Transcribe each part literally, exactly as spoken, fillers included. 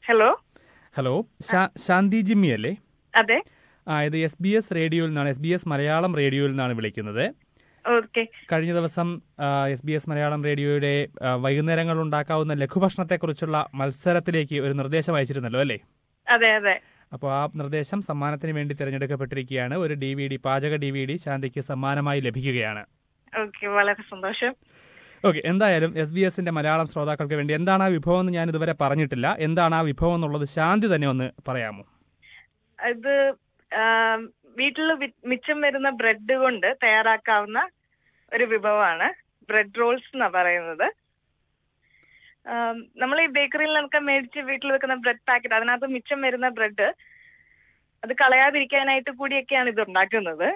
Hello hello ശാന്തി Jimmy അല്ലേ? അതെ. ആ ഇത് എസ് ബി എസ് റേഡിയോയിൽ നിന്നാണ്, എസ് ബി എസ് മലയാളം റേഡിയോയിൽ നിന്നാണ് വിളിക്കുന്നത്. ഓക്കെ. കഴിഞ്ഞ ദിവസം എസ് ബി എസ് മലയാളം റേഡിയോയുടെ വൈകുന്നേരങ്ങൾ ഉണ്ടാക്കാവുന്ന ലഘുഭക്ഷണത്തെക്കുറിച്ചുള്ള മത്സരത്തിലേക്ക് ഒരു നിർദ്ദേശം അയച്ചിരുന്നല്ലോ അല്ലേ? അതെ അതെ. അപ്പോൾ ആ നിർദ്ദേശം സമ്മാനത്തിന് വേണ്ടി തിരഞ്ഞെടുക്കപ്പെട്ടിരിക്കുകയാണ്. ഒരു ഡി വി ഡി പാചക ഡി വി ഡി ശാന്തിക്ക് സമ്മാനമായി ലഭിക്കുകയാണ്. ഓക്കെ, വളരെ സന്തോഷം. ഓക്കെ, എന്തായാലും എസ് ബി എസിന്റെ മലയാളം ശ്രോതാക്കൾക്ക് വേണ്ടി എന്താണ് ആ വിഭവം എന്ന് ഞാൻ ഇതുവരെ പറഞ്ഞിട്ടില്ല. എന്താണ് ആ വിഭവം എന്നുള്ളത് ശാന്തി തന്നെ ഒന്ന് പറയാമോ? ഇത് വീട്ടിൽ മിച്ചം വരുന്ന ബ്രെഡ് കൊണ്ട് തയ്യാറാക്കാവുന്ന ഒരു വിഭവമാണ്. ബ്രെഡ് റോൾസ് എന്നാ പറയുന്നത്. നമ്മൾ ഈ ബേക്കറിയിൽ നിന്നൊക്കെ മേടിച്ച് വീട്ടിൽ വെക്കുന്ന ബ്രെഡ് പാക്കറ്റ്, അതിനകത്ത് മിച്ചം വരുന്ന ബ്രെഡ് അത് കളയാതിരിക്കാനായിട്ട് കൂടിയൊക്കെയാണ് ഇത് ഉണ്ടാക്കുന്നത്.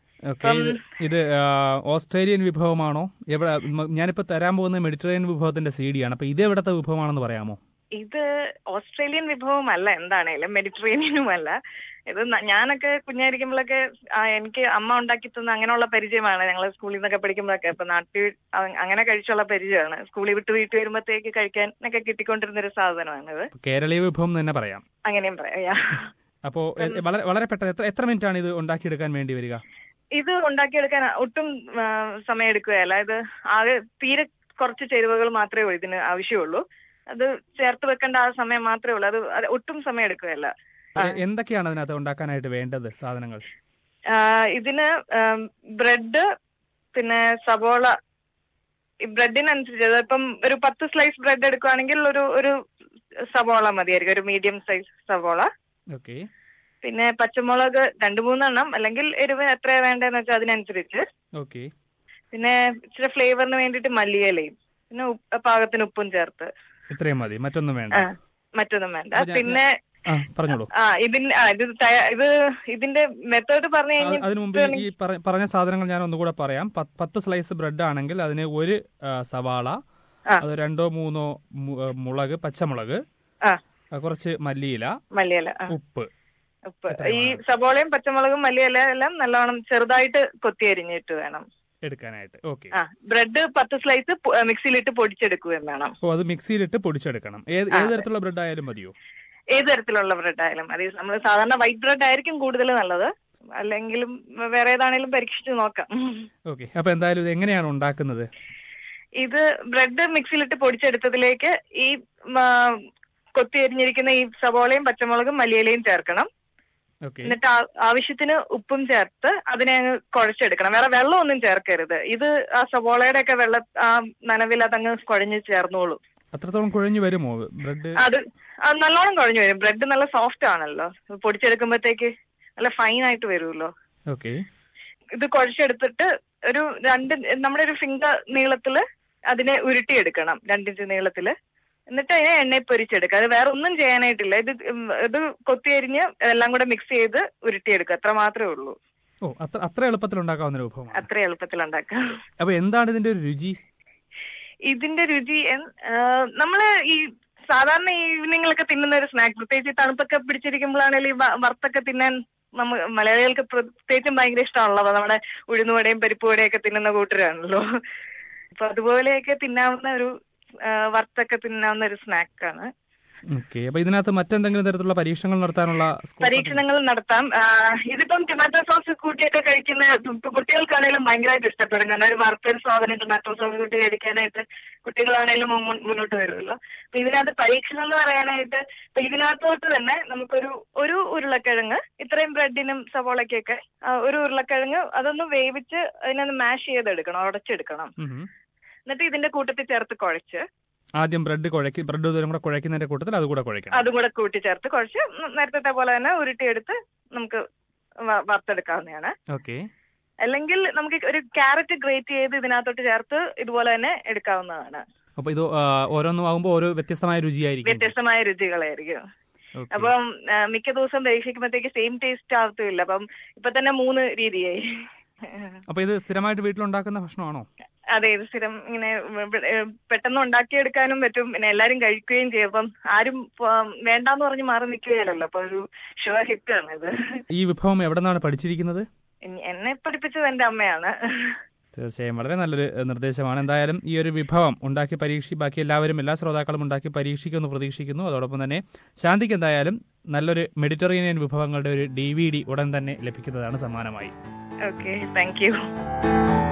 ഇത് ഓസ്ട്രേലിയൻ വിഭവമാണോ? എവിടെ? ഞാനിപ്പോ തരാൻ പോകുന്ന മെഡിറ്ററേനിയൻ വിഭവത്തിന്റെ സി ഡി ആണ്. അപ്പൊ ഇത് എവിടത്തെ വിഭവമാണെന്ന് പറയാമോ? ഇത് ഓസ്ട്രേലിയൻ വിഭവമല്ല, എന്താണേലും മെഡിറ്ററേനിയനും അല്ല. ഇത് ഞാനൊക്കെ കുഞ്ഞായിരിക്കുമ്പോഴൊക്കെ എനിക്ക് അമ്മ ഉണ്ടാക്കി തന്ന അങ്ങനെയുള്ള പരിചയമാണ്. ഞങ്ങൾ സ്കൂളിൽ നിന്നൊക്കെ പഠിക്കുമ്പോഴൊക്കെ ഇപ്പൊ നാട്ടിൽ അങ്ങനെ കഴിച്ചുള്ള പരിചയമാണ്. സ്കൂളിൽ വിട്ട് വീട്ടിൽ വരുമ്പോഴത്തേക്ക് കഴിക്കാൻ ഒക്കെ കിട്ടിക്കൊണ്ടിരുന്ന ഒരു സാധനമാണിത്. കേരളീയ വിഭവം തന്നെ പറയാം. അങ്ങനെയും പറയാം. അപ്പോ വളരെ വളരെ പെട്ടെന്ന് എത്ര മിനിറ്റ് ആണ് ഇത് ഉണ്ടാക്കിയെടുക്കാൻ വേണ്ടി വരിക? ഇത് ഉണ്ടാക്കിയെടുക്കാൻ ഒട്ടും സമയം എടുക്കുകയല്ല. ഇത് ആകെ തീരെ കുറച്ച് ചേരുവകൾ മാത്രമേ ഇതിന് ആവശ്യമുള്ളൂ. അത് ചേർത്ത് വെക്കേണ്ട ആ സമയം മാത്രമേ ഉള്ളൂ. അത് ഒട്ടും സമയം എടുക്കുകയല്ല. എന്തൊക്കെയാണ് അതിനകത്ത് ഉണ്ടാക്കാനായിട്ട് വേണ്ടത് സാധനങ്ങൾ? ഇതിന് ബ്രെഡ്, പിന്നെ സവോള. ഈ ബ്രെഡിനനുസരിച്ച് ഇപ്പം ഒരു പത്ത് സ്ലൈസ് ബ്രെഡ് എടുക്കുകയാണെങ്കിൽ ഒരു ഒരു സവോള മതിയായിരിക്കും, ഒരു മീഡിയം സൈസ് സവോള. ഓക്കെ. പിന്നെ പച്ചമുളക് രണ്ടു മൂന്നെണ്ണം, അല്ലെങ്കിൽ എരിവ് എത്രയാ വേണ്ടതെന്ന് വെച്ചാൽ അതിനനുസരിച്ച്. ഓക്കെ. പിന്നെ ഇച്ചിരി ഫ്ലേവറിന് വേണ്ടിയിട്ട് മല്ലിയിലയും പിന്നെ പാകത്തിന് ഉപ്പും ചേർത്ത്. ഇത്രയും മതി, മറ്റൊന്നും വേണ്ട? മറ്റൊന്നും വേണ്ട. പിന്നെ പറഞ്ഞോളൂ. ആ ഇതിന് ഇത് ഇതിന്റെ മെത്തേഡ് പറഞ്ഞു കഴിഞ്ഞാൽ അതിനു മുമ്പ് ഈ പറഞ്ഞ സാധനങ്ങൾ ഞാൻ ഒന്നുകൂടെ പറയാം. പത്ത് സ്ലൈസ് ബ്രെഡ് ആണെങ്കിൽ അതിന് ഒരു സവാള, അത് രണ്ടോ മൂന്നോ മുളക്, പച്ചമുളക്, കുറച്ച് മല്ലിയില, മല്ലിയില, ഉപ്പ്. ഉപ്പ് ഈ സവോളയും പച്ചമുളകും മല്ലിയില എല്ലാം നല്ലോണം ചെറുതായിട്ട് കൊത്തി അരിഞ്ഞിട്ട് വേണം എടുക്കാനായിട്ട്. ഓക്കെ. ആ ബ്രെഡ് പത്ത് സ്ലൈസ് മിക്സിയിലിട്ട് പൊടിച്ചെടുക്കുകയും വേണം. ഓ, അത് മിക്സിയിലിട്ട് പൊടിച്ചെടുക്കണം. ഏത് ഏത് തരത്തിലുള്ള ബ്രെഡ് ആയാലും മതിയോ? ഏത് തരത്തിലുള്ള ബ്രെഡ് ആയാലും മതി. നമ്മൾ സാധാരണ വൈറ്റ് ബ്രെഡ് ആയിരിക്കും കൂടുതൽ നല്ലത്. അല്ലെങ്കിലും വേറെ ഏതാണെങ്കിലും പരീക്ഷിച്ച് നോക്കാം. ഓക്കെ. അപ്പൊ എന്തായാലും ഇത് എങ്ങനെയാണ് ഉണ്ടാക്കുന്നത്? ഇത് ബ്രെഡ് മിക്സിയിലിട്ട് പൊടിച്ചെടുത്തതിലേക്ക് ഈ കൊത്തി അരിഞ്ഞിരിക്കുന്ന ഈ സവോളയും പച്ചമുളകും മല്ലിയിലയും ചേർക്കണം. എന്നിട്ട് ആവശ്യത്തിന് ഉപ്പും ചേർത്ത് അതിനെ അങ്ങ് കുഴച്ചെടുക്കണം. വേറെ വെള്ളം ഒന്നും ചേർക്കരുത്. ഇത് ആ സവോളയുടെ ഒക്കെ വെള്ള ആ നനവിൽ അതങ്ങ് കുഴഞ്ഞ് ചേർന്നോളൂ. അത്രത്തോളം കുഴഞ്ഞു വരുമോ ബ്രെഡ്? അത് നല്ലോണം കുഴഞ്ഞു വരും. ബ്രെഡ് നല്ല സോഫ്റ്റ് ആണല്ലോ, പൊടിച്ചെടുക്കുമ്പോഴത്തേക്ക് നല്ല ഫൈൻ ആയിട്ട് വരുമല്ലോ. ഓക്കെ. ഇത് കുഴച്ചെടുത്തിട്ട് ഒരു രണ്ട് നമ്മുടെ ഒരു ഫിംഗർ നീളത്തില് അതിനെ ഉരുട്ടിയെടുക്കണം, രണ്ടിഞ്ച് നീളത്തില്. എന്നിട്ട് അതിനെ എണ്ണയിൽ പൊരിച്ചെടുക്കുക. അത് വേറെ ഒന്നും ചെയ്യാനായിട്ടില്ല. ഇത് ഇത് കൊത്തിയരിഞ്ഞ് എല്ലാം കൂടെ മിക്സ് ചെയ്ത് ഉരുട്ടിയെടുക്കുക, അത്ര മാത്രമേ ഉള്ളൂ. ഓ, അത്ര അത്ര എളുപ്പത്തിൽ ഉണ്ടാക്കാവുന്ന വിഭവം. അത്ര എളുപ്പത്തിൽ ഉണ്ടാക്കാം. അപ്പൊ എന്താണ് ഇതിന്റെ ഒരു രുചി? ഇതിന്റെ രുചി നമ്മള് ഈ സാധാരണ ഈവനിങ്ങിലൊക്കെ തിന്നുന്ന ഒരു സ്നാക്ക്, പ്രത്യേകിച്ച് തണുപ്പൊക്കെ പിടിച്ചിരിക്കുമ്പോഴാണെങ്കിൽ ഈ വറുത്തൊക്കെ തിന്നാൻ നമ്മ മലയാളികൾക്ക് പ്രത്യേകിച്ചും ഭയങ്കര ഇഷ്ടമാണല്ലോ. നമ്മുടെ ഉഴുന്നുവടയും പരിപ്പുവടയും ഒക്കെ തിന്നുന്ന കൂട്ടരാണല്ലോ. അപ്പൊ അതുപോലെയൊക്കെ തിന്നാവുന്ന ഒരു വറുത്തൊക്കെ തിന്നാവുന്ന ഒരു സ്നാക്കാണ്. ഓക്കെ. അപ്പൊ ഇതിനകത്ത് മറ്റെന്തെങ്കിലും തരത്തിലുള്ള പരീക്ഷണങ്ങൾ നടത്താനുള്ള പരീക്ഷണങ്ങൾ നടത്താം. ഇതിപ്പം ടൊമാറ്റോ സോസ് കൂട്ടിയൊക്കെ കഴിക്കുന്ന കുട്ടികൾക്കാണെങ്കിലും ഭയങ്കരമായിട്ട് ഇഷ്ടപ്പെടും. കാരണം ഒരു വറുത്തൊരു സാധനം ടൊമാറ്റോ സോസ് കൂട്ടി കഴിക്കാനായിട്ട് കുട്ടികളാണെങ്കിലും മുന്നോട്ട് വരുമല്ലോ. അപ്പൊ ഇതിനകത്ത് പരീക്ഷണം എന്ന് പറയാനായിട്ട് ഇപ്പൊ ഇതിനകത്തോട്ട് തന്നെ നമുക്കൊരു ഒരു ഉരുളക്കിഴങ്ങ്, ഇത്രയും ബ്രെഡിനും സവോളയ്ക്കൊക്കെ ഒരു ഉരുളക്കിഴങ്ങ് അതൊന്ന് വേവിച്ച് അതിനൊന്ന് മാഷ് ചെയ്തെടുക്കണം, ഉടച്ചെടുക്കണം. എന്നിട്ട് ഇതിന്റെ കൂട്ടത്തിൽ ചേർത്ത് കുഴച്ച് ആദ്യം ബ്രെഡ് കുഴക്കി ബ്രെഡ് ഇതും കൂടെ കുഴക്കുന്നതിന്റെ കൂട്ടത്തിൽ അതുകൂടെ കുഴക്കണം. അതും കൂടെ കൂട്ടി ചേർത്ത് കുഴച്ച് നേരത്തെ പോലെ തന്നെ ഉരുട്ടിയെടുത്ത് നമുക്ക് വറുത്തെടുക്കാവുന്നതാണ്. ഓക്കെ. അല്ലെങ്കിൽ നമുക്ക് ഒരു ക്യാരറ്റ് ഗ്രേറ്റ് ചെയ്ത് ഇതിനകത്തോട്ട് ചേർത്ത് ഇതുപോലെ തന്നെ എടുക്കാവുന്നതാണ്. അപ്പൊ ഇത് ഓരോന്നും ആകുമ്പോൾ ഓരോ വ്യത്യസ്തമായ രുചിയായിരിക്കും, വ്യത്യസ്തമായ രുചികളായിരിക്കും. അപ്പം മിക്ക ദിവസം പരീക്ഷിക്കുമ്പോഴത്തേക്ക് സെയിം ടേസ്റ്റ് ആവത്തില്ല. അപ്പം ഇപ്പൊ തന്നെ മൂന്ന് രീതിയായി. അപ്പൊ ഇത് സ്ഥിരമായിട്ട് വീട്ടിലുണ്ടാക്കുന്ന ഭക്ഷണമാണോ? അതെ, ഇത് സ്ഥിരം ഇങ്ങനെ പെട്ടെന്ന് ഉണ്ടാക്കിയെടുക്കാനും പറ്റും. പിന്നെ എല്ലാരും കഴിക്കുകയും ചെയ്യും. അപ്പം ആരും വേണ്ടാന്ന് പറഞ്ഞ് മാറി നിൽക്കുകയല്ലോ. അപ്പൊ ഒരു ഷുവർ ഹിറ്റ് ആണ് ഇത്. ഈ വിഭവം എവിടെ നിന്നാണ് പഠിച്ചിരിക്കുന്നത്? എന്നെ പഠിപ്പിച്ചത് എന്റെ അമ്മയാണ്. തീർച്ചയായും വളരെ നല്ലൊരു നിർദ്ദേശമാണ്. എന്തായാലും ഈ ഒരു വിഭവം ഉണ്ടാക്കി പരീക്ഷി ബാക്കി എല്ലാവരും എല്ലാ ശ്രോതാക്കളും ഉണ്ടാക്കി പരീക്ഷിക്കുമെന്ന് പ്രതീക്ഷിക്കുന്നു. അതോടൊപ്പം തന്നെ ശാന്തിക്ക് എന്തായാലും നല്ലൊരു മെഡിറ്ററേനിയൻ വിഭവങ്ങളുടെ ഒരു ഡി വി ഡി ഉടൻ തന്നെ ലഭിക്കുന്നതാണ് സമ്മാനമായി. Okay, thank U.